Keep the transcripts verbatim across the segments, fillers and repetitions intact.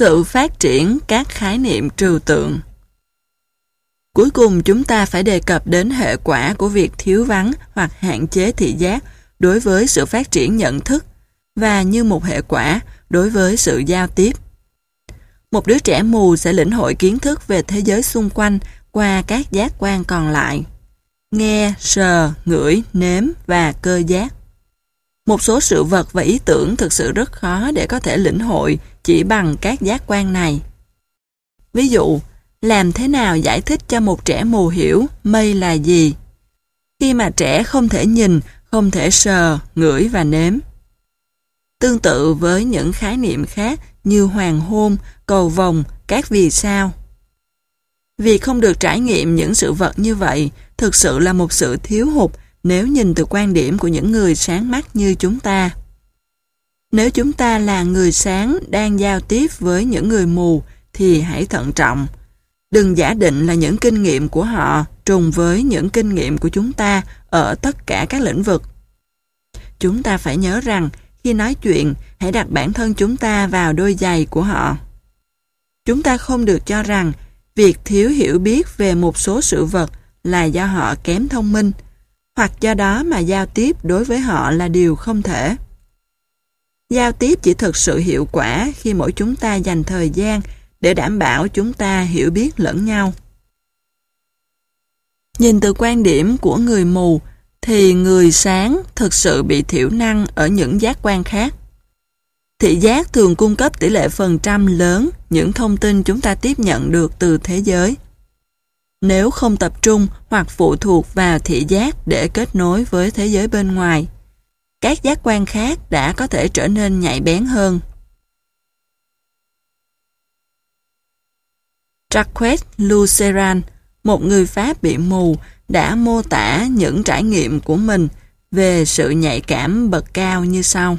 Sự phát triển các khái niệm trừu tượng. Cuối cùng chúng ta phải đề cập đến hệ quả của việc thiếu vắng hoặc hạn chế thị giác đối với sự phát triển nhận thức và như một hệ quả đối với sự giao tiếp. Một đứa trẻ mù sẽ lĩnh hội kiến thức về thế giới xung quanh qua các giác quan còn lại: nghe, sờ, ngửi, nếm và cơ giác. Một số sự vật và ý tưởng thực sự rất khó để có thể lĩnh hội chỉ bằng các giác quan này. Ví dụ, làm thế nào giải thích cho một trẻ mù hiểu mây là gì, khi mà trẻ không thể nhìn, không thể sờ, ngửi và nếm. Tương tự với những khái niệm khác như hoàng hôn, cầu vồng, các vì sao. Vì không được trải nghiệm những sự vật như vậy thực sự là một sự thiếu hụt nếu nhìn từ quan điểm của những người sáng mắt như chúng ta. Nếu chúng ta là người sáng đang giao tiếp với những người mù thì hãy thận trọng. Đừng giả định là những kinh nghiệm của họ trùng với những kinh nghiệm của chúng ta ở tất cả các lĩnh vực. Chúng ta phải nhớ rằng khi nói chuyện, hãy đặt bản thân chúng ta vào đôi giày của họ. Chúng ta không được cho rằng việc thiếu hiểu biết về một số sự vật là do họ kém thông minh, hoặc do đó mà giao tiếp đối với họ là điều không thể. Giao tiếp chỉ thực sự hiệu quả khi mỗi chúng ta dành thời gian để đảm bảo chúng ta hiểu biết lẫn nhau. Nhìn từ quan điểm của người mù, thì người sáng thực sự bị thiểu năng ở những giác quan khác. Thị giác thường cung cấp tỷ lệ phần trăm lớn những thông tin chúng ta tiếp nhận được từ thế giới. Nếu không tập trung hoặc phụ thuộc vào thị giác để kết nối với thế giới bên ngoài, các giác quan khác đã có thể trở nên nhạy bén hơn. Jacques Luceran, một người Pháp bị mù, đã mô tả những trải nghiệm của mình về sự nhạy cảm bậc cao như sau.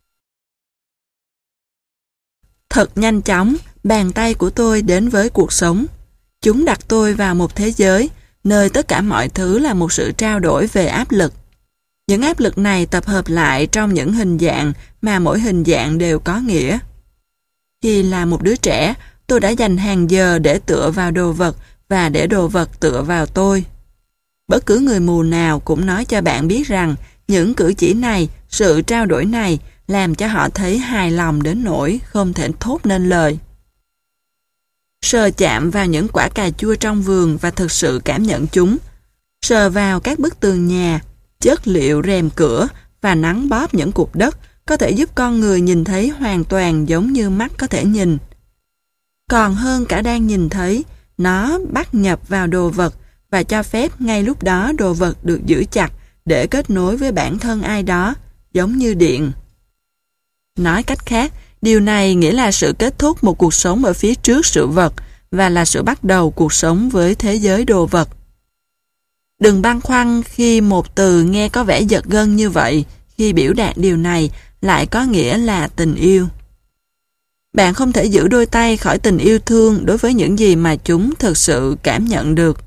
Thật nhanh chóng, bàn tay của tôi đến với cuộc sống. Chúng đặt tôi vào một thế giới, nơi tất cả mọi thứ là một sự trao đổi về áp lực. Những áp lực này tập hợp lại trong những hình dạng mà mỗi hình dạng đều có nghĩa. Khi là một đứa trẻ, tôi đã dành hàng giờ để tựa vào đồ vật và để đồ vật tựa vào tôi. Bất cứ người mù nào cũng nói cho bạn biết rằng những cử chỉ này, sự trao đổi này làm cho họ thấy hài lòng đến nỗi không thể thốt nên lời. Sờ chạm vào những quả cà chua trong vườn và thực sự cảm nhận chúng. Sờ vào các bức tường nhà, chất liệu rèm cửa và nắn bóp những cục đất có thể giúp con người nhìn thấy hoàn toàn giống như mắt có thể nhìn. Còn hơn cả đang nhìn thấy, nó bắt nhập vào đồ vật và cho phép ngay lúc đó đồ vật được giữ chặt để kết nối với bản thân ai đó, giống như điện. Nói cách khác, điều này nghĩa là sự kết thúc một cuộc sống ở phía trước sự vật và là sự bắt đầu cuộc sống với thế giới đồ vật. Đừng băn khoăn khi một từ nghe có vẻ giật gân như vậy, khi biểu đạt điều này lại có nghĩa là tình yêu. Bạn không thể giữ đôi tay khỏi tình yêu thương đối với những gì mà chúng thực sự cảm nhận được.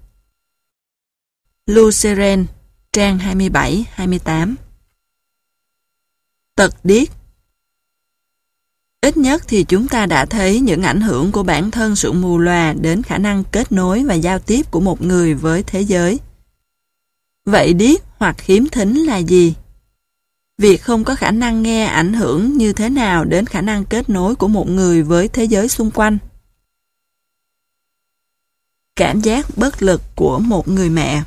Luceran, trang hai mươi bảy hai mươi tám. Tật điếc. Ít nhất thì chúng ta đã thấy những ảnh hưởng của bản thân sự mù lòa đến khả năng kết nối và giao tiếp của một người với thế giới. Vậy điếc hoặc khiếm thính là gì? Việc không có khả năng nghe ảnh hưởng như thế nào đến khả năng kết nối của một người với thế giới xung quanh? Cảm giác bất lực của một người mẹ.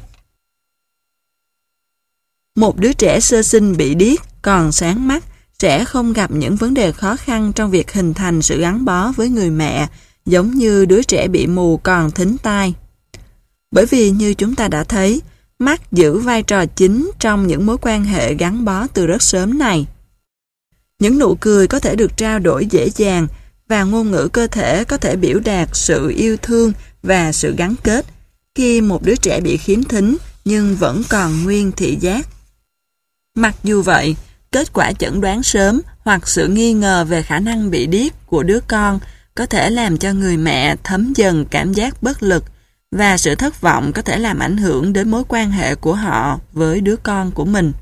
Một đứa trẻ sơ sinh bị điếc còn sáng mắt sẽ không gặp những vấn đề khó khăn trong việc hình thành sự gắn bó với người mẹ giống như đứa trẻ bị mù còn thính tai. Bởi vì như chúng ta đã thấy, mắt giữ vai trò chính trong những mối quan hệ gắn bó từ rất sớm này. Những nụ cười có thể được trao đổi dễ dàng và ngôn ngữ cơ thể có thể biểu đạt sự yêu thương và sự gắn kết khi một đứa trẻ bị khiếm thính nhưng vẫn còn nguyên thị giác. Mặc dù vậy, kết quả chẩn đoán sớm hoặc sự nghi ngờ về khả năng bị điếc của đứa con có thể làm cho người mẹ thấm dần cảm giác bất lực và sự thất vọng có thể làm ảnh hưởng đến mối quan hệ của họ với đứa con của mình.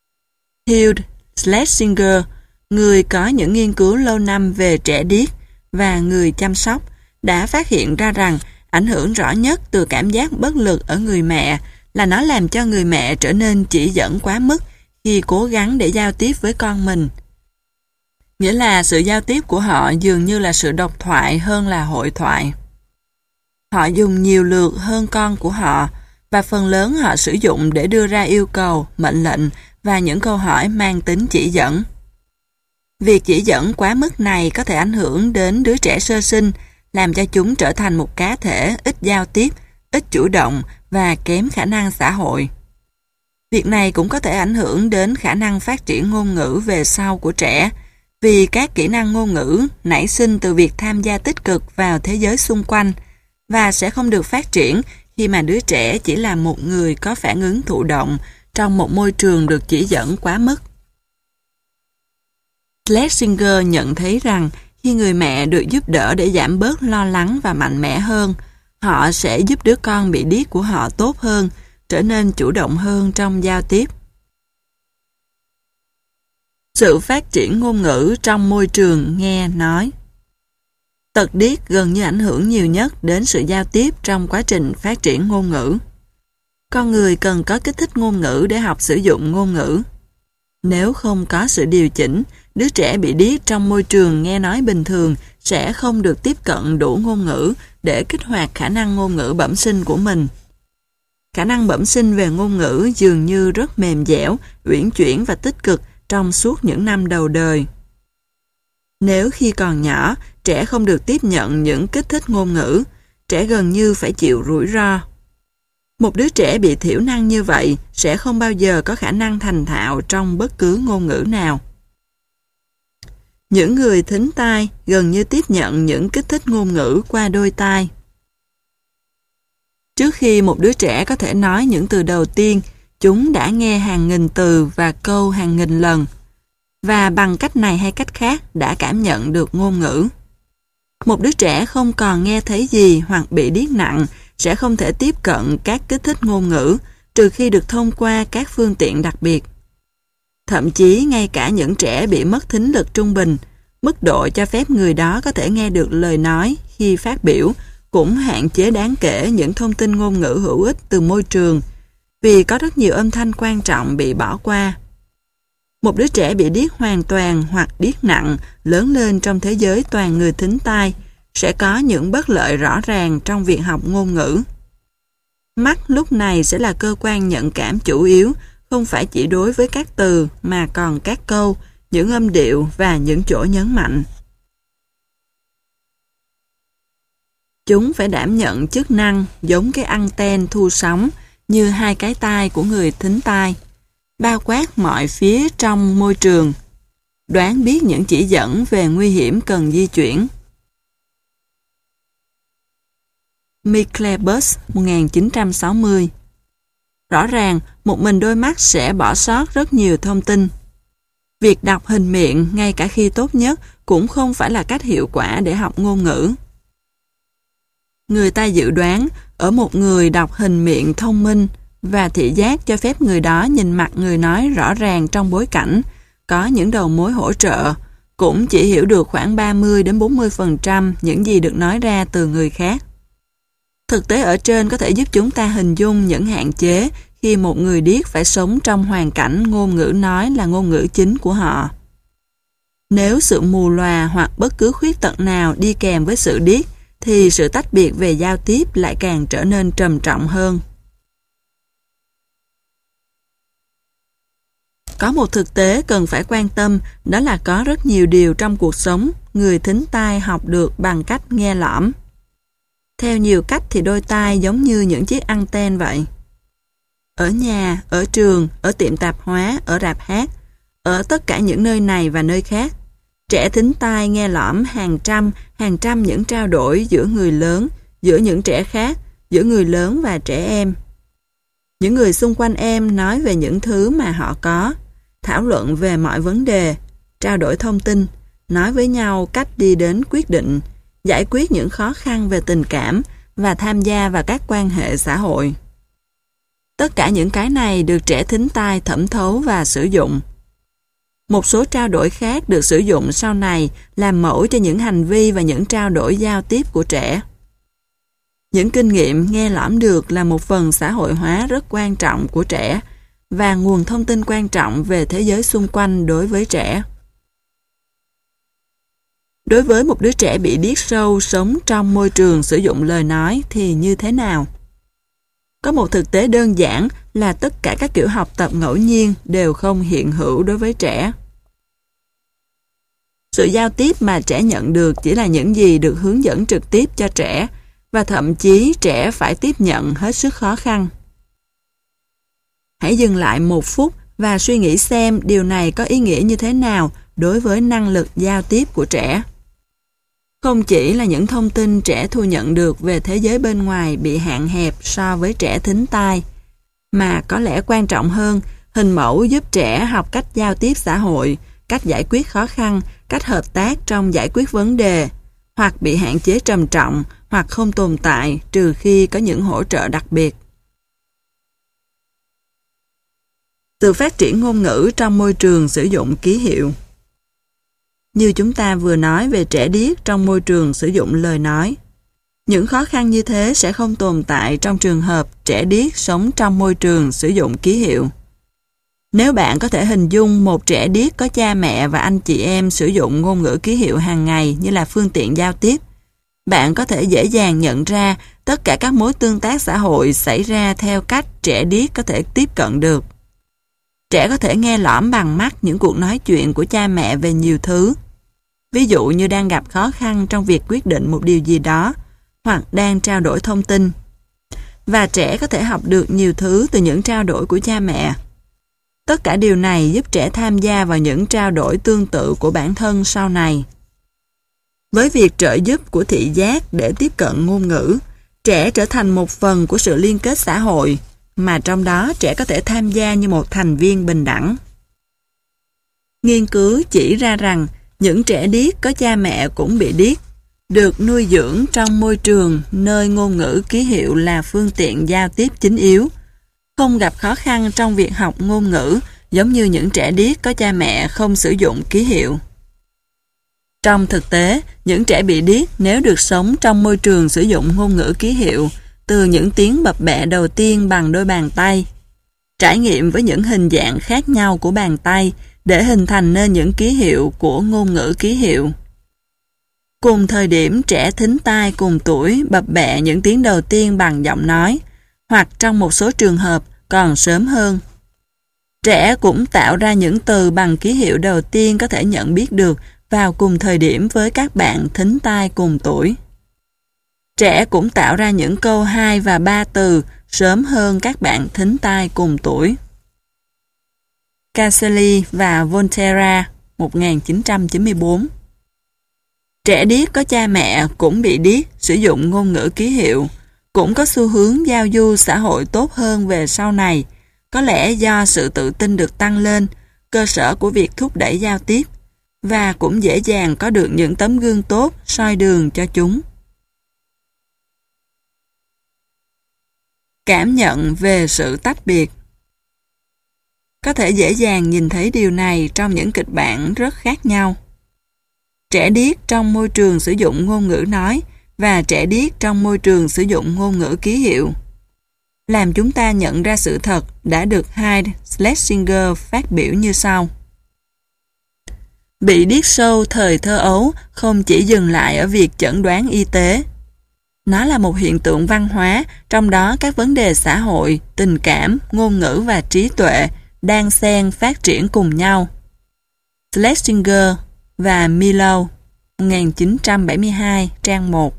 Hugh Schlesinger, người có những nghiên cứu lâu năm về trẻ điếc, và người chăm sóc đã phát hiện ra rằng ảnh hưởng rõ nhất từ cảm giác bất lực ở người mẹ là nó làm cho người mẹ trở nên chỉ dẫn quá mức khi cố gắng để giao tiếp với con mình. Nghĩa là sự giao tiếp của họ dường như là sự độc thoại hơn là hội thoại. Họ dùng nhiều lượt hơn con của họ và phần lớn họ sử dụng để đưa ra yêu cầu, mệnh lệnh và những câu hỏi mang tính chỉ dẫn. Việc chỉ dẫn quá mức này có thể ảnh hưởng đến đứa trẻ sơ sinh, làm cho chúng trở thành một cá thể ít giao tiếp, ít chủ động và kém khả năng xã hội. Việc này cũng có thể ảnh hưởng đến khả năng phát triển ngôn ngữ về sau của trẻ, vì các kỹ năng ngôn ngữ nảy sinh từ việc tham gia tích cực vào thế giới xung quanh và sẽ không được phát triển khi mà đứa trẻ chỉ là một người có phản ứng thụ động trong một môi trường được chỉ dẫn quá mức. Schlesinger nhận thấy rằng khi người mẹ được giúp đỡ để giảm bớt lo lắng và mạnh mẽ hơn, họ sẽ giúp đứa con bị điếc của họ tốt hơn, trở nên chủ động hơn trong giao tiếp. Sự phát triển ngôn ngữ trong môi trường nghe nói. Tật điếc gần như ảnh hưởng nhiều nhất đến sự giao tiếp trong quá trình phát triển ngôn ngữ. Con người cần có kích thích ngôn ngữ để học sử dụng ngôn ngữ. Nếu không có sự điều chỉnh, đứa trẻ bị điếc trong môi trường nghe nói bình thường sẽ không được tiếp cận đủ ngôn ngữ để kích hoạt khả năng ngôn ngữ bẩm sinh của mình. Khả năng bẩm sinh về ngôn ngữ dường như rất mềm dẻo, uyển chuyển và tích cực trong suốt những năm đầu đời. Nếu khi còn nhỏ, trẻ không được tiếp nhận những kích thích ngôn ngữ, trẻ gần như phải chịu rủi ro. Một đứa trẻ bị thiểu năng như vậy sẽ không bao giờ có khả năng thành thạo trong bất cứ ngôn ngữ nào. Những người thính tai gần như tiếp nhận những kích thích ngôn ngữ qua đôi tai. Trước khi một đứa trẻ có thể nói những từ đầu tiên, chúng đã nghe hàng nghìn từ và câu hàng nghìn lần, và bằng cách này hay cách khác đã cảm nhận được ngôn ngữ. Một đứa trẻ không còn nghe thấy gì hoặc bị điếc nặng sẽ không thể tiếp cận các kích thích ngôn ngữ trừ khi được thông qua các phương tiện đặc biệt. Thậm chí ngay cả những trẻ bị mất thính lực trung bình, mức độ cho phép người đó có thể nghe được lời nói khi phát biểu cũng hạn chế đáng kể những thông tin ngôn ngữ hữu ích từ môi trường, vì có rất nhiều âm thanh quan trọng bị bỏ qua. Một đứa trẻ bị điếc hoàn toàn hoặc điếc nặng lớn lên trong thế giới toàn người thính tai sẽ có những bất lợi rõ ràng trong việc học ngôn ngữ. Mắt lúc này sẽ là cơ quan nhận cảm chủ yếu, không phải chỉ đối với các từ mà còn các câu, những âm điệu và những chỗ nhấn mạnh. Chúng phải đảm nhận chức năng giống cái anten thu sóng như hai cái tai của người thính tai, bao quát mọi phía trong môi trường, đoán biết những chỉ dẫn về nguy hiểm cần di chuyển. Michelbus một nghìn chín trăm sáu mươi. Rõ ràng, một mình đôi mắt sẽ bỏ sót rất nhiều thông tin. Việc đọc hình miệng ngay cả khi tốt nhất cũng không phải là cách hiệu quả để học ngôn ngữ. Người ta dự đoán ở một người đọc hình miệng thông minh và thị giác cho phép người đó nhìn mặt người nói rõ ràng trong bối cảnh, có những đầu mối hỗ trợ, cũng chỉ hiểu được khoảng ba mươi đến bốn mươi phần trăm những gì được nói ra từ người khác. Thực tế ở trên có thể giúp chúng ta hình dung những hạn chế khi một người điếc phải sống trong hoàn cảnh ngôn ngữ nói là ngôn ngữ chính của họ. Nếu sự mù lòa hoặc bất cứ khuyết tật nào đi kèm với sự điếc, thì sự tách biệt về giao tiếp lại càng trở nên trầm trọng hơn. Có một thực tế cần phải quan tâm, đó là có rất nhiều điều trong cuộc sống người thính tai học được bằng cách nghe lõm. Theo nhiều cách thì đôi tai giống như những chiếc anten vậy. Ở nhà, ở trường, ở tiệm tạp hóa, ở rạp hát, ở tất cả những nơi này và nơi khác, trẻ thính tai nghe lõm hàng trăm, hàng trăm những trao đổi giữa người lớn, giữa những trẻ khác, giữa người lớn và trẻ em. Những người xung quanh em nói về những thứ mà họ có, thảo luận về mọi vấn đề, trao đổi thông tin, nói với nhau cách đi đến quyết định, giải quyết những khó khăn về tình cảm và tham gia vào các quan hệ xã hội. Tất cả những cái này được trẻ thính tai thẩm thấu và sử dụng. Một số trao đổi khác được sử dụng sau này làm mẫu cho những hành vi và những trao đổi giao tiếp của trẻ. Những kinh nghiệm nghe lỏm được là một phần xã hội hóa rất quan trọng của trẻ và nguồn thông tin quan trọng về thế giới xung quanh đối với trẻ. Đối với một đứa trẻ bị điếc sâu sống trong môi trường sử dụng lời nói thì như thế nào? Có một thực tế đơn giản là tất cả các kiểu học tập ngẫu nhiên đều không hiện hữu đối với trẻ. Sự giao tiếp mà trẻ nhận được chỉ là những gì được hướng dẫn trực tiếp cho trẻ, và thậm chí trẻ phải tiếp nhận hết sức khó khăn. Hãy dừng lại một phút và suy nghĩ xem điều này có ý nghĩa như thế nào đối với năng lực giao tiếp của trẻ. Không chỉ là những thông tin trẻ thu nhận được về thế giới bên ngoài bị hạn hẹp so với trẻ thính tai, mà có lẽ quan trọng hơn, hình mẫu giúp trẻ học cách giao tiếp xã hội, cách giải quyết khó khăn, cách hợp tác trong giải quyết vấn đề, hoặc bị hạn chế trầm trọng, hoặc không tồn tại trừ khi có những hỗ trợ đặc biệt. Sự phát triển ngôn ngữ trong môi trường sử dụng ký hiệu. Như chúng ta vừa nói về trẻ điếc trong môi trường sử dụng lời nói. Những khó khăn như thế sẽ không tồn tại trong trường hợp trẻ điếc sống trong môi trường sử dụng ký hiệu. Nếu bạn có thể hình dung một trẻ điếc có cha mẹ và anh chị em sử dụng ngôn ngữ ký hiệu hàng ngày như là phương tiện giao tiếp, bạn có thể dễ dàng nhận ra tất cả các mối tương tác xã hội xảy ra theo cách trẻ điếc có thể tiếp cận được. Trẻ có thể nghe lỏm bằng mắt những cuộc nói chuyện của cha mẹ về nhiều thứ. Ví dụ như đang gặp khó khăn trong việc quyết định một điều gì đó, hoặc đang trao đổi thông tin. Và trẻ có thể học được nhiều thứ từ những trao đổi của cha mẹ. Tất cả điều này giúp trẻ tham gia vào những trao đổi tương tự của bản thân sau này. Với việc trợ giúp của thị giác để tiếp cận ngôn ngữ, trẻ trở thành một phần của sự liên kết xã hội, mà trong đó trẻ có thể tham gia như một thành viên bình đẳng. Nghiên cứu chỉ ra rằng những trẻ điếc có cha mẹ cũng bị điếc, được nuôi dưỡng trong môi trường nơi ngôn ngữ ký hiệu là phương tiện giao tiếp chính yếu, không gặp khó khăn trong việc học ngôn ngữ giống như những trẻ điếc có cha mẹ không sử dụng ký hiệu. Trong thực tế, những trẻ bị điếc nếu được sống trong môi trường sử dụng ngôn ngữ ký hiệu, từ những tiếng bập bẹ đầu tiên bằng đôi bàn tay, trải nghiệm với những hình dạng khác nhau của bàn tay để hình thành nên những ký hiệu của ngôn ngữ ký hiệu. Cùng thời điểm trẻ thính tai cùng tuổi bập bẹ những tiếng đầu tiên bằng giọng nói, hoặc trong một số trường hợp còn sớm hơn. Trẻ cũng tạo ra những từ bằng ký hiệu đầu tiên có thể nhận biết được vào cùng thời điểm với các bạn thính tai cùng tuổi. Trẻ cũng tạo ra những câu hai và ba từ sớm hơn các bạn thính tai cùng tuổi. Caselli và Volterra, một nghìn chín trăm chín mươi tư. Trẻ điếc có cha mẹ cũng bị điếc sử dụng ngôn ngữ ký hiệu, cũng có xu hướng giao du xã hội tốt hơn về sau này, có lẽ do sự tự tin được tăng lên, cơ sở của việc thúc đẩy giao tiếp, và cũng dễ dàng có được những tấm gương tốt soi đường cho chúng. Cảm nhận về sự tách biệt. Có thể dễ dàng nhìn thấy điều này trong những kịch bản rất khác nhau. Trẻ điếc trong môi trường sử dụng ngôn ngữ nói và trẻ điếc trong môi trường sử dụng ngôn ngữ ký hiệu, làm chúng ta nhận ra sự thật đã được Hyde Schlesinger phát biểu như sau. Bị điếc sâu thời thơ ấu không chỉ dừng lại ở việc chẩn đoán y tế. Nó là một hiện tượng văn hóa, trong đó các vấn đề xã hội, tình cảm, ngôn ngữ và trí tuệ đang xen phát triển cùng nhau. Schlesinger và Milo, một nghìn chín trăm bảy mươi hai, trang một.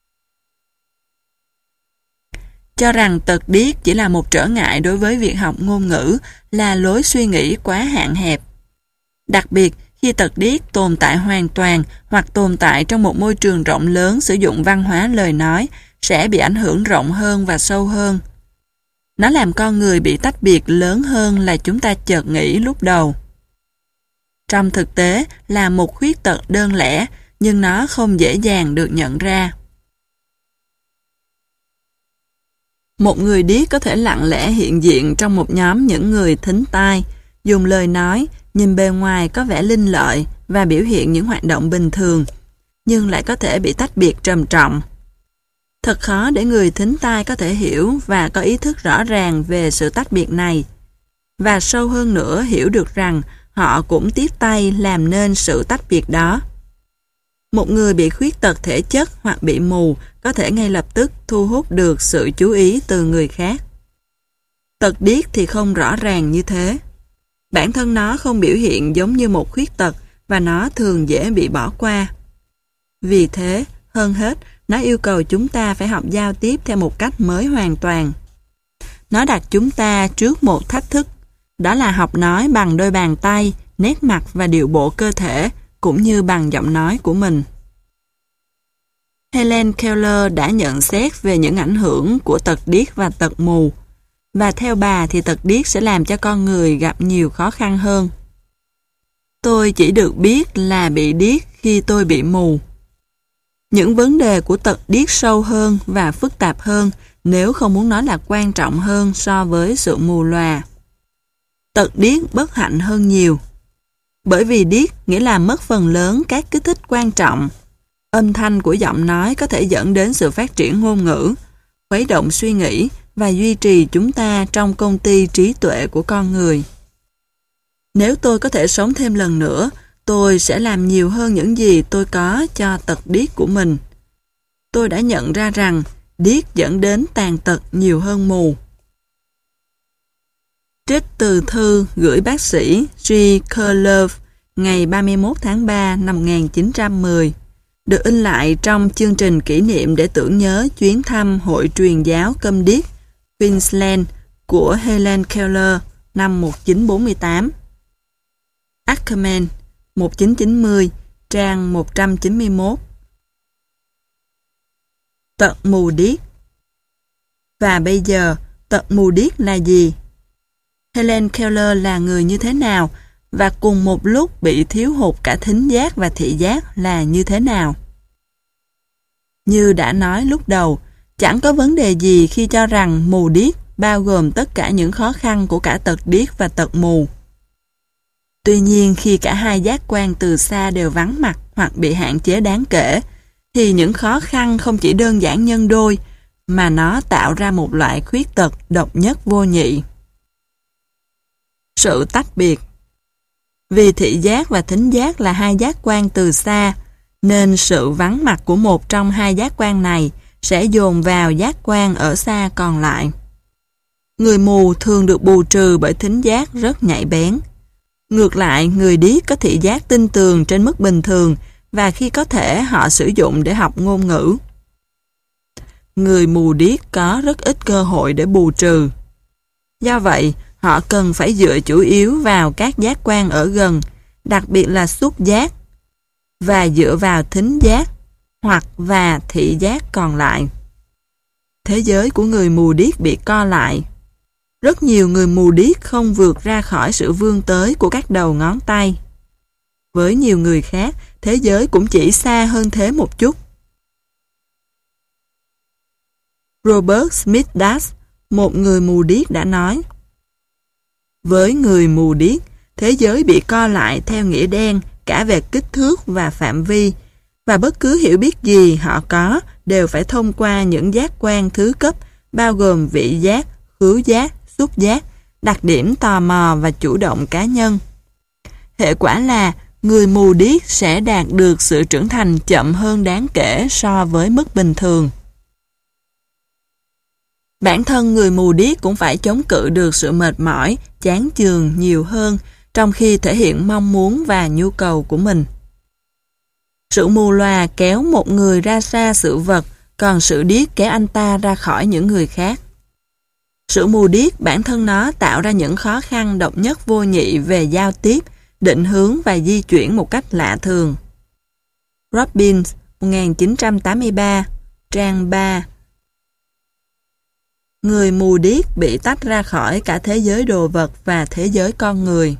Cho rằng tật điếc chỉ là một trở ngại đối với việc học ngôn ngữ là lối suy nghĩ quá hạn hẹp. Đặc biệt, khi tật điếc tồn tại hoàn toàn hoặc tồn tại trong một môi trường rộng lớn sử dụng văn hóa lời nói sẽ bị ảnh hưởng rộng hơn và sâu hơn. Nó làm con người bị tách biệt lớn hơn là chúng ta chợt nghĩ lúc đầu. Trong thực tế là một khuyết tật đơn lẻ, nhưng nó không dễ dàng được nhận ra. Một người điếc có thể lặng lẽ hiện diện trong một nhóm những người thính tai, dùng lời nói, nhìn bề ngoài có vẻ linh lợi và biểu hiện những hoạt động bình thường, nhưng lại có thể bị tách biệt trầm trọng. Thật khó để người thính tai có thể hiểu và có ý thức rõ ràng về sự tách biệt này, và sâu hơn nữa hiểu được rằng họ cũng tiếp tay làm nên sự tách biệt đó. Một người bị khuyết tật thể chất hoặc bị mù có thể ngay lập tức thu hút được sự chú ý từ người khác. Tật điếc thì không rõ ràng như thế. Bản thân nó không biểu hiện giống như một khuyết tật và nó thường dễ bị bỏ qua. Vì thế, hơn hết, nó yêu cầu chúng ta phải học giao tiếp theo một cách mới hoàn toàn. Nó đặt chúng ta trước một thách thức, đó là học nói bằng đôi bàn tay, nét mặt và điệu bộ cơ thể, cũng như bằng giọng nói của mình. Helen Keller đã nhận xét về những ảnh hưởng của tật điếc và tật mù, và theo bà thì tật điếc sẽ làm cho con người gặp nhiều khó khăn hơn. Tôi chỉ được biết là bị điếc khi tôi bị mù. Những vấn đề của tật điếc sâu hơn và phức tạp hơn, nếu không muốn nói là quan trọng hơn so với sự mù lòa. Tật điếc bất hạnh hơn nhiều. Bởi vì điếc nghĩa là mất phần lớn các kích thích quan trọng. Âm thanh của giọng nói có thể dẫn đến sự phát triển ngôn ngữ, khuấy động suy nghĩ và duy trì chúng ta trong công ty trí tuệ của con người. Nếu tôi có thể sống thêm lần nữa, tôi sẽ làm nhiều hơn những gì tôi có cho tật điếc của mình. Tôi đã nhận ra rằng điếc dẫn đến tàn tật nhiều hơn mù. Trích từ thư gửi bác sĩ G. Kerlove ngày ba mươi mốt tháng ba năm một nghìn chín trăm mười, được in lại trong chương trình kỷ niệm để tưởng nhớ chuyến thăm Hội truyền giáo câm điếc Queensland của Helen Keller năm một nghìn chín trăm bốn mươi tám. Ackerman, một nghìn chín trăm chín mươi, trang một trăm chín mươi mốt. Tật mù điếc. Và bây giờ, tật mù điếc là gì? Helen Keller là người như thế nào? Và cùng một lúc bị thiếu hụt cả thính giác và thị giác là như thế nào? Như đã nói lúc đầu, chẳng có vấn đề gì khi cho rằng mù điếc bao gồm tất cả những khó khăn của cả tật điếc và tật mù. Tuy nhiên, khi cả hai giác quan từ xa đều vắng mặt hoặc bị hạn chế đáng kể, thì những khó khăn không chỉ đơn giản nhân đôi, mà nó tạo ra một loại khuyết tật độc nhất vô nhị. Sự tách biệt. Vì thị giác và thính giác là hai giác quan từ xa, nên sự vắng mặt của một trong hai giác quan này sẽ dồn vào giác quan ở xa còn lại. Người mù thường được bù trừ bởi thính giác rất nhạy bén. Ngược lại, người điếc có thị giác tinh tường trên mức bình thường và khi có thể họ sử dụng để học ngôn ngữ. Người mù điếc có rất ít cơ hội để bù trừ. Do vậy, họ cần phải dựa chủ yếu vào các giác quan ở gần, đặc biệt là xúc giác, và dựa vào thính giác hoặc và thị giác còn lại. Thế giới của người mù điếc bị co lại. Rất nhiều người mù điếc không vượt ra khỏi sự vươn tới của các đầu ngón tay. Với nhiều người khác, thế giới cũng chỉ xa hơn thế một chút. Robert Smith Das, một người mù điếc đã nói: với người mù điếc, thế giới bị co lại theo nghĩa đen cả về kích thước và phạm vi, và bất cứ hiểu biết gì họ có đều phải thông qua những giác quan thứ cấp bao gồm vị giác, khứu giác, xúc giác, đặc điểm tò mò và chủ động cá nhân. Hệ quả là người mù điếc sẽ đạt được sự trưởng thành chậm hơn đáng kể so với mức bình thường. Bản thân người mù điếc cũng phải chống cự được sự mệt mỏi, chán chường nhiều hơn trong khi thể hiện mong muốn và nhu cầu của mình. Sự mù lòa kéo một người ra xa sự vật, còn sự điếc kéo anh ta ra khỏi những người khác. Sự mù điếc bản thân nó tạo ra những khó khăn độc nhất vô nhị về giao tiếp, định hướng và di chuyển một cách lạ thường. Robbins, một nghìn chín trăm tám mươi ba, trang ba. Người mù điếc bị tách ra khỏi cả thế giới đồ vật và thế giới con người.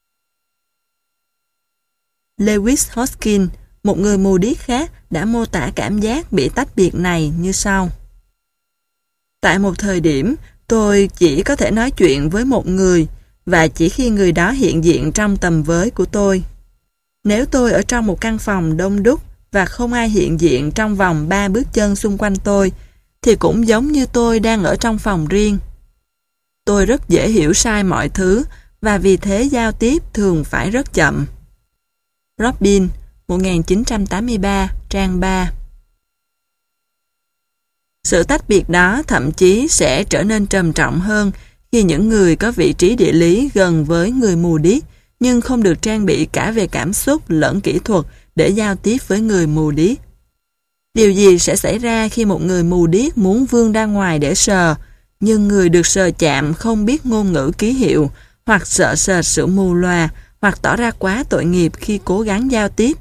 Lewis Hoskin, một người mù điếc khác, đã mô tả cảm giác bị tách biệt này như sau. Tại một thời điểm, tôi chỉ có thể nói chuyện với một người, và chỉ khi người đó hiện diện trong tầm với của tôi. Nếu tôi ở trong một căn phòng đông đúc và không ai hiện diện trong vòng ba bước chân xung quanh tôi, thì cũng giống như tôi đang ở trong phòng riêng. Tôi rất dễ hiểu sai mọi thứ và vì thế giao tiếp thường phải rất chậm. Robin, một nghìn chín trăm tám mươi ba, trang ba. Sự tách biệt đó thậm chí sẽ trở nên trầm trọng hơn khi những người có vị trí địa lý gần với người mù điếc nhưng không được trang bị cả về cảm xúc lẫn kỹ thuật để giao tiếp với người mù điếc. Điều gì sẽ xảy ra khi một người mù điếc muốn vươn ra ngoài để sờ, nhưng người được sờ chạm không biết ngôn ngữ ký hiệu, hoặc sợ sệt sự mù lòa, hoặc tỏ ra quá tội nghiệp khi cố gắng giao tiếp?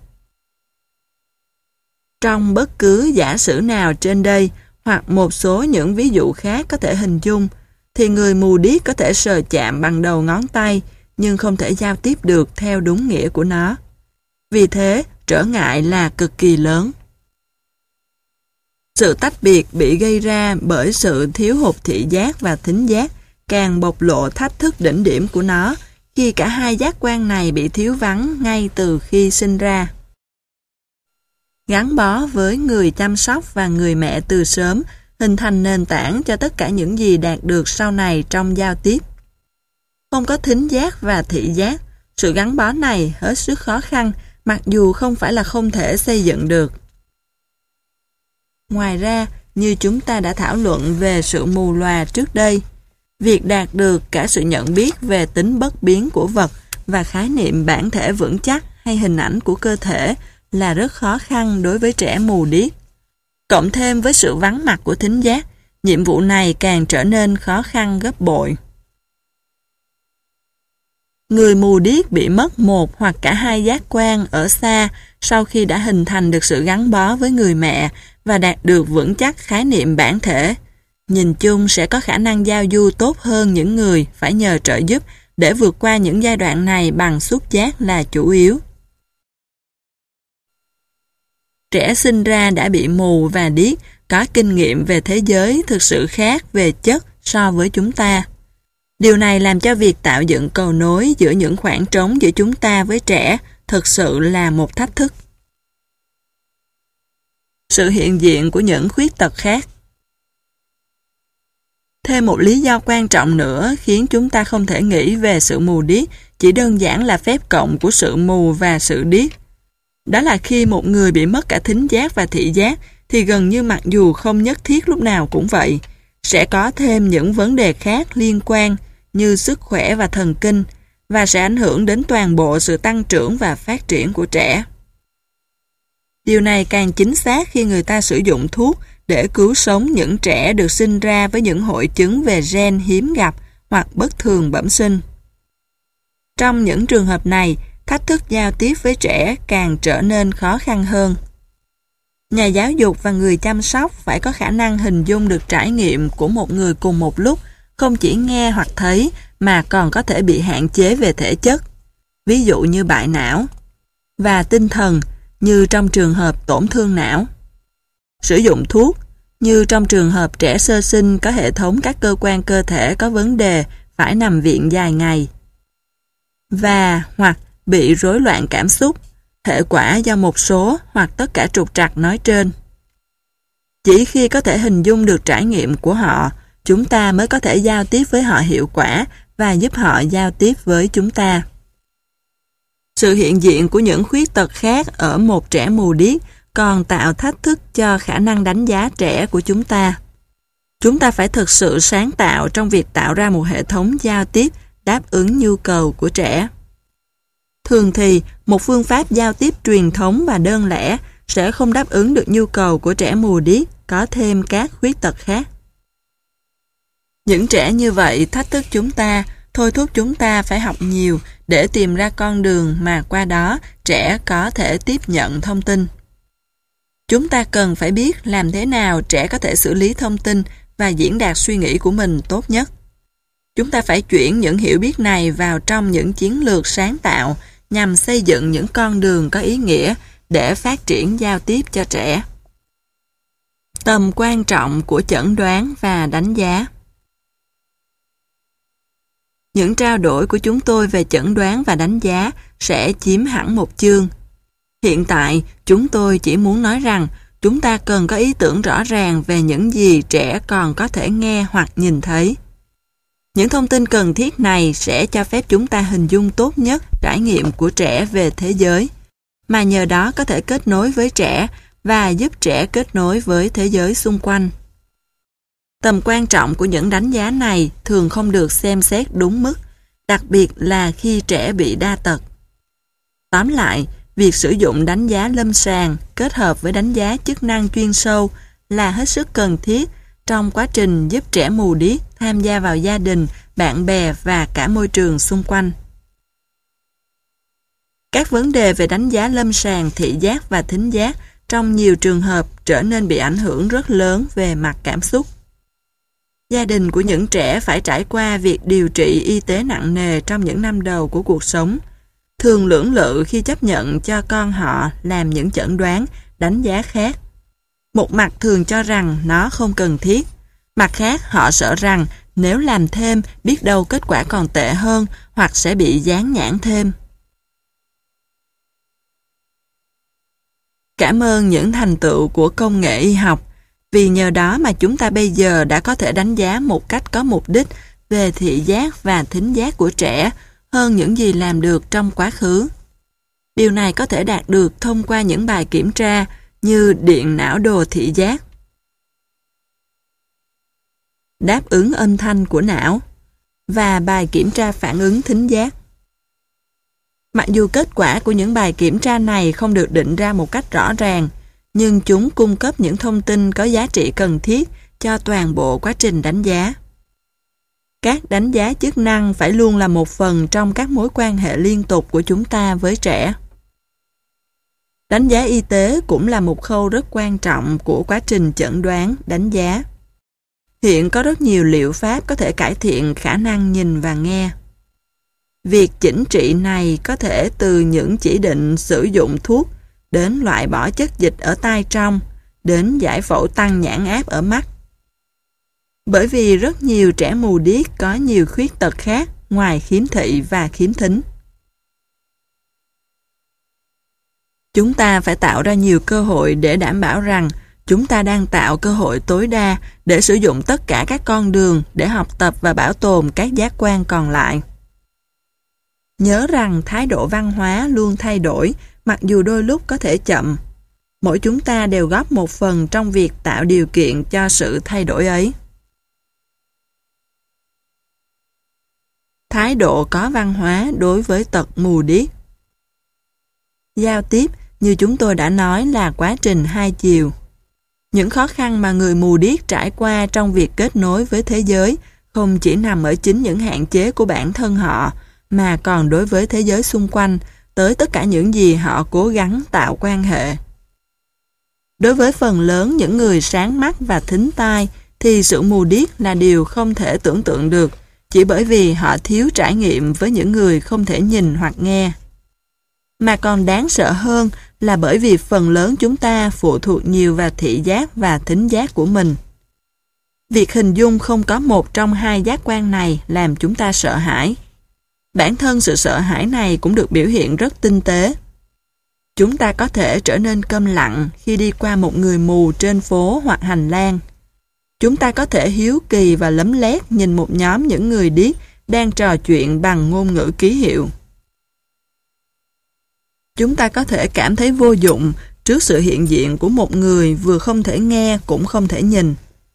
Trong bất cứ giả sử nào trên đây, hoặc một số những ví dụ khác có thể hình dung, thì người mù điếc có thể sờ chạm bằng đầu ngón tay, nhưng không thể giao tiếp được theo đúng nghĩa của nó. Vì thế, trở ngại là cực kỳ lớn. Sự tách biệt bị gây ra bởi sự thiếu hụt thị giác và thính giác càng bộc lộ thách thức đỉnh điểm của nó khi cả hai giác quan này bị thiếu vắng ngay từ khi sinh ra. Gắn bó với người chăm sóc và người mẹ từ sớm hình thành nền tảng cho tất cả những gì đạt được sau này trong giao tiếp. Không có thính giác và thị giác, sự gắn bó này hết sức khó khăn, mặc dù không phải là không thể xây dựng được. Ngoài ra, như chúng ta đã thảo luận về sự mù lòa trước đây, việc đạt được cả sự nhận biết về tính bất biến của vật và khái niệm bản thể vững chắc hay hình ảnh của cơ thể là rất khó khăn đối với trẻ mù điếc. Cộng thêm với sự vắng mặt của thính giác, nhiệm vụ này càng trở nên khó khăn gấp bội. Người mù điếc bị mất một hoặc cả hai giác quan ở xa sau khi đã hình thành được sự gắn bó với người mẹ và đạt được vững chắc khái niệm bản thể, nhìn chung sẽ có khả năng giao du tốt hơn những người phải nhờ trợ giúp để vượt qua những giai đoạn này bằng xúc giác là chủ yếu. Trẻ sinh ra đã bị mù và điếc có kinh nghiệm về thế giới thực sự khác về chất so với chúng ta. Điều này làm cho việc tạo dựng cầu nối giữa những khoảng trống giữa chúng ta với trẻ thực sự là một thách thức. Sự hiện diện của những khuyết tật khác. Thêm một lý do quan trọng nữa khiến chúng ta không thể nghĩ về sự mù điếc chỉ đơn giản là phép cộng của sự mù và sự điếc. Đó là khi một người bị mất cả thính giác và thị giác thì gần như mặc dù không nhất thiết lúc nào cũng vậy, sẽ có thêm những vấn đề khác liên quan như sức khỏe và thần kinh và sẽ ảnh hưởng đến toàn bộ sự tăng trưởng và phát triển của trẻ. Điều này càng chính xác khi người ta sử dụng thuốc để cứu sống những trẻ được sinh ra với những hội chứng về gen hiếm gặp hoặc bất thường bẩm sinh. Trong những trường hợp này, thách thức giao tiếp với trẻ càng trở nên khó khăn hơn. Nhà giáo dục và người chăm sóc phải có khả năng hình dung được trải nghiệm của một người cùng một lúc, không chỉ nghe hoặc thấy mà còn có thể bị hạn chế về thể chất, ví dụ như bại não, và tinh thần như trong trường hợp tổn thương não. Sử dụng thuốc như trong trường hợp trẻ sơ sinh có hệ thống các cơ quan cơ thể có vấn đề phải nằm viện dài ngày, và hoặc bị rối loạn cảm xúc, hệ quả do một số hoặc tất cả trục trặc nói trên. Chỉ khi có thể hình dung được trải nghiệm của họ, chúng ta mới có thể giao tiếp với họ hiệu quả và giúp họ giao tiếp với chúng ta. Sự hiện diện của những khuyết tật khác ở một trẻ mù điếc còn tạo thách thức cho khả năng đánh giá trẻ của chúng ta. Chúng ta phải thực sự sáng tạo trong việc tạo ra một hệ thống giao tiếp đáp ứng nhu cầu của trẻ. Thường thì, một phương pháp giao tiếp truyền thống và đơn lẻ sẽ không đáp ứng được nhu cầu của trẻ mù điếc có thêm các khuyết tật khác. Những trẻ như vậy thách thức chúng ta, thôi thúc chúng ta phải học nhiều để tìm ra con đường mà qua đó trẻ có thể tiếp nhận thông tin. Chúng ta cần phải biết làm thế nào trẻ có thể xử lý thông tin và diễn đạt suy nghĩ của mình tốt nhất. Chúng ta phải chuyển những hiểu biết này vào trong những chiến lược sáng tạo nhằm xây dựng những con đường có ý nghĩa để phát triển giao tiếp cho trẻ. Tầm quan trọng của chẩn đoán và đánh giá. những trao đổi của chúng tôi về chẩn đoán và đánh giá sẽ chiếm hẳn một chương. Hiện tại, chúng tôi chỉ muốn nói rằng chúng ta cần có ý tưởng rõ ràng về những gì trẻ còn có thể nghe hoặc nhìn thấy. Những thông tin cần thiết này sẽ cho phép chúng ta hình dung tốt nhất trải nghiệm của trẻ về thế giới, mà nhờ đó có thể kết nối với trẻ và giúp trẻ kết nối với thế giới xung quanh. Tầm quan trọng của những đánh giá này thường không được xem xét đúng mức, đặc biệt là khi trẻ bị đa tật. Tóm lại, việc sử dụng đánh giá lâm sàng kết hợp với đánh giá chức năng chuyên sâu là hết sức cần thiết trong quá trình giúp trẻ mù điếc tham gia vào gia đình, bạn bè và cả môi trường xung quanh. Các vấn đề về đánh giá lâm sàng thị giác và thính giác trong nhiều trường hợp trở nên bị ảnh hưởng rất lớn về mặt cảm xúc. Gia đình của những trẻ phải trải qua việc điều trị y tế nặng nề trong những năm đầu của cuộc sống, thường lưỡng lự khi chấp nhận cho con họ làm những chẩn đoán, đánh giá khác. Một mặt thường cho rằng nó không cần thiết, mặt khác họ sợ rằng nếu làm thêm biết đâu kết quả còn tệ hơn hoặc sẽ bị dán nhãn thêm. Cảm ơn những thành tựu của công nghệ y học, vì nhờ đó mà chúng ta bây giờ đã có thể đánh giá một cách có mục đích về thị giác và thính giác của trẻ hơn những gì làm được trong quá khứ. Điều này có thể đạt được thông qua những bài kiểm tra như điện não đồ thị giác, đáp ứng âm thanh của não và bài kiểm tra phản ứng thính giác. Mặc dù kết quả của những bài kiểm tra này không được định ra một cách rõ ràng, nhưng chúng cung cấp những thông tin có giá trị cần thiết cho toàn bộ quá trình đánh giá. Các đánh giá chức năng phải luôn là một phần trong các mối quan hệ liên tục của chúng ta với trẻ. Đánh giá y tế cũng là một khâu rất quan trọng của quá trình chẩn đoán, đánh giá. Hiện có rất nhiều liệu pháp có thể cải thiện khả năng nhìn và nghe. Việc chỉnh trị này có thể từ những chỉ định sử dụng thuốc, đến loại bỏ chất dịch ở tai trong, đến giải phẫu tăng nhãn áp ở mắt. Bởi vì rất nhiều trẻ mù điếc có nhiều khuyết tật khác ngoài khiếm thị và khiếm thính. Chúng ta phải tạo ra nhiều cơ hội để đảm bảo rằng chúng ta đang tạo cơ hội tối đa để sử dụng tất cả các con đường để học tập và bảo tồn các giác quan còn lại. Nhớ rằng thái độ văn hóa luôn thay đổi, mặc dù đôi lúc có thể chậm. Mỗi chúng ta đều góp một phần trong việc tạo điều kiện cho sự thay đổi ấy. Thái độ có văn hóa đối với tật mù điếc. Giao tiếp, như chúng tôi đã nói, là quá trình hai chiều. Những khó khăn mà người mù điếc trải qua trong việc kết nối với thế giới không chỉ nằm ở chính những hạn chế của bản thân họ, mà còn đối với thế giới xung quanh, tới tất cả những gì họ cố gắng tạo quan hệ. Đối với phần lớn những người sáng mắt và thính tai, thì sự mù điếc là điều không thể tưởng tượng được, chỉ bởi vì họ thiếu trải nghiệm với những người không thể nhìn hoặc nghe. Mà còn đáng sợ hơn là bởi vì phần lớn chúng ta phụ thuộc nhiều vào thị giác và thính giác của mình. Việc hình dung không có một trong hai giác quan này làm chúng ta sợ hãi. Bản thân sự sợ hãi này cũng được biểu hiện rất tinh tế. Chúng ta có thể trở nên câm lặng khi đi qua một người mù trên phố hoặc hành lang. Chúng ta có thể hiếu kỳ và lấm lét nhìn một nhóm những người điếc đang trò chuyện bằng ngôn ngữ ký hiệu. Chúng ta có thể cảm thấy vô dụng trước sự hiện diện của một người vừa không thể nghe cũng không thể nhìn.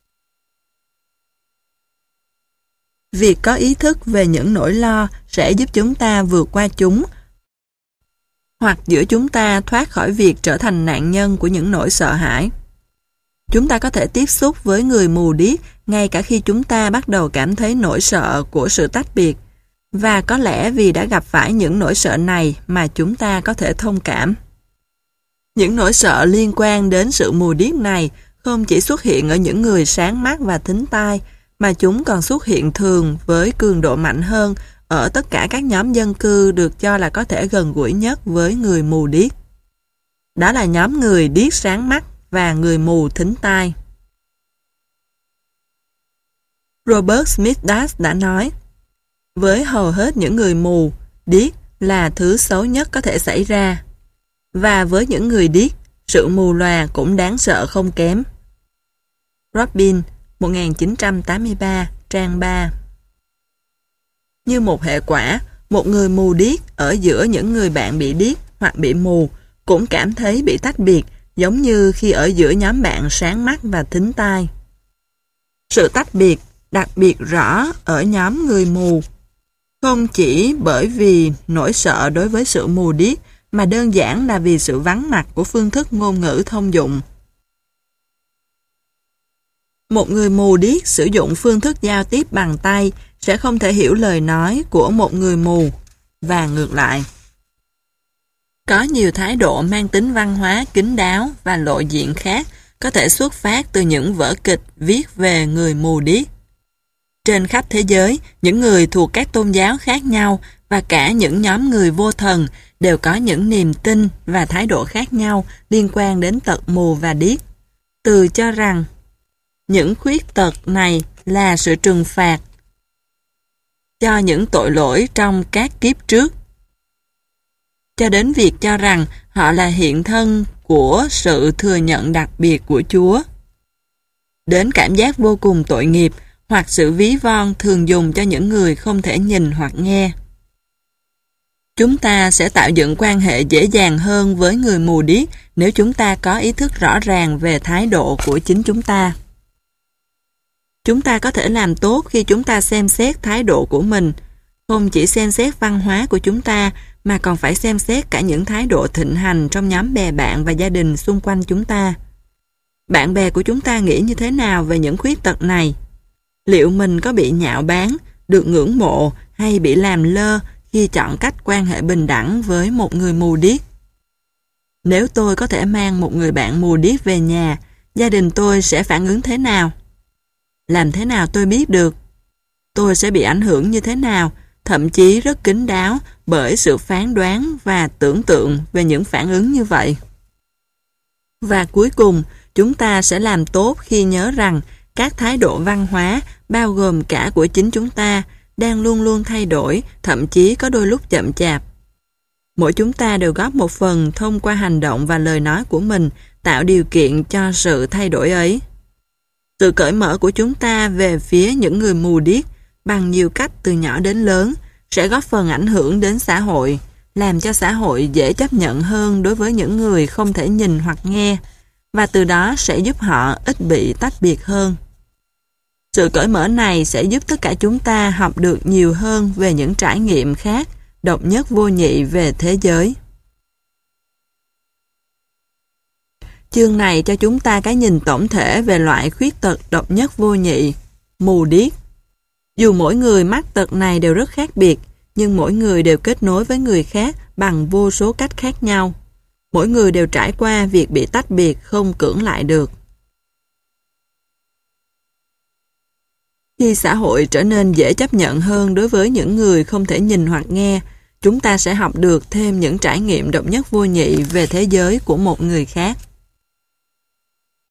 Việc có ý thức về những nỗi lo sẽ giúp chúng ta vượt qua chúng, hoặc giữa chúng ta thoát khỏi việc trở thành nạn nhân của những nỗi sợ hãi. Chúng ta có thể tiếp xúc với người mù điếc ngay cả khi chúng ta bắt đầu cảm thấy nỗi sợ của sự tách biệt, và có lẽ vì đã gặp phải những nỗi sợ này mà chúng ta có thể thông cảm. Những nỗi sợ liên quan đến sự mù điếc này không chỉ xuất hiện ở những người sáng mắt và thính tai, mà chúng còn xuất hiện thường với cường độ mạnh hơn ở tất cả các nhóm dân cư được cho là có thể gần gũi nhất với người mù điếc. Đó là nhóm người điếc sáng mắt và người mù thính tai. Robert Smith Das đã nói, Với hầu hết những người mù, điếc là thứ xấu nhất có thể xảy ra. Và với những người điếc, sự mù lòa cũng đáng sợ không kém. Robin, một nghìn chín trăm tám mươi ba, trang ba. Như một hệ quả, một người mù điếc ở giữa những người bạn bị điếc hoặc bị mù cũng cảm thấy bị tách biệt, giống như khi ở giữa nhóm bạn sáng mắt và thính tai. Sự tách biệt đặc biệt rõ ở nhóm người mù, không chỉ bởi vì nỗi sợ đối với sự mù điếc, mà đơn giản là vì sự vắng mặt của phương thức ngôn ngữ thông dụng. Một người mù điếc sử dụng phương thức giao tiếp bằng tay sẽ không thể hiểu lời nói của một người mù, và ngược lại. Có nhiều thái độ mang tính văn hóa kín đáo và lộ diện khác có thể xuất phát từ những vở kịch viết về người mù điếc. Trên khắp thế giới, những người thuộc các tôn giáo khác nhau và cả những nhóm người vô thần đều có những niềm tin và thái độ khác nhau liên quan đến tật mù và điếc. Từ cho rằng những khuyết tật này là sự trừng phạt cho những tội lỗi trong các kiếp trước, cho đến việc cho rằng họ là hiện thân của sự thừa nhận đặc biệt của Chúa, đến cảm giác vô cùng tội nghiệp hoặc sự ví von thường dùng cho những người không thể nhìn hoặc nghe. Chúng ta sẽ tạo dựng quan hệ dễ dàng hơn với người mù điếc nếu chúng ta có ý thức rõ ràng về thái độ của chính chúng ta. Chúng ta có thể làm tốt khi chúng ta xem xét thái độ của mình, không chỉ xem xét văn hóa của chúng ta, mà còn phải xem xét cả những thái độ thịnh hành trong nhóm bè bạn và gia đình xung quanh chúng ta. Bạn bè của chúng ta nghĩ như thế nào về những khuyết tật này? Liệu mình có bị nhạo báng, được ngưỡng mộ hay bị làm lơ khi chọn cách quan hệ bình đẳng với một người mù điếc? Nếu tôi có thể mang một người bạn mù điếc về nhà, gia đình tôi sẽ phản ứng thế nào? Làm thế nào tôi biết được? Tôi sẽ bị ảnh hưởng như thế nào, thậm chí rất kín đáo bởi sự phán đoán và tưởng tượng về những phản ứng như vậy. Và cuối cùng, chúng ta sẽ làm tốt khi nhớ rằng các thái độ văn hóa, bao gồm cả của chính chúng ta, đang luôn luôn thay đổi, thậm chí có đôi lúc chậm chạp. Mỗi chúng ta đều góp một phần thông qua hành động và lời nói của mình, tạo điều kiện cho sự thay đổi ấy. Sự cởi mở của chúng ta về phía những người mù điếc bằng nhiều cách từ nhỏ đến lớn sẽ góp phần ảnh hưởng đến xã hội, làm cho xã hội dễ chấp nhận hơn đối với những người không thể nhìn hoặc nghe, và từ đó sẽ giúp họ ít bị tách biệt hơn. Sự cởi mở này sẽ giúp tất cả chúng ta học được nhiều hơn về những trải nghiệm khác, độc nhất vô nhị về thế giới. Chương này cho chúng ta cái nhìn tổng thể về loại khuyết tật độc nhất vô nhị, mù điếc. Dù mỗi người mắc tật này đều rất khác biệt, nhưng mỗi người đều kết nối với người khác bằng vô số cách khác nhau. Mỗi người đều trải qua việc bị tách biệt không cưỡng lại được. Khi xã hội trở nên dễ chấp nhận hơn đối với những người không thể nhìn hoặc nghe, chúng ta sẽ học được thêm những trải nghiệm độc nhất vô nhị về thế giới của một người khác.